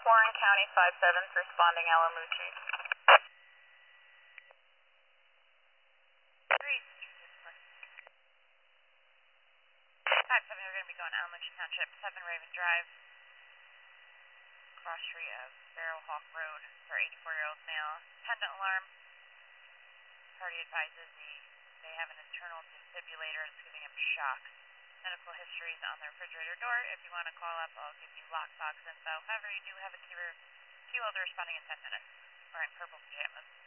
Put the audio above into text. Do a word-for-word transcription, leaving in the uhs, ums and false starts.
Warren County five seventh responding Alamuchi. five seven, we're going to be going Alamuchi Township, seven Raven Drive, cross street of Barrelhawk Road for eighty-four-year-old male. Pendant alarm. Party advises the, they have an internal defibrillator that's giving him shock. Medical history is on the refrigerator door. If you want to call up, I'll give you lockbox info. However, you do have a key, key holder responding in ten minutes. Wearing purple pajamas.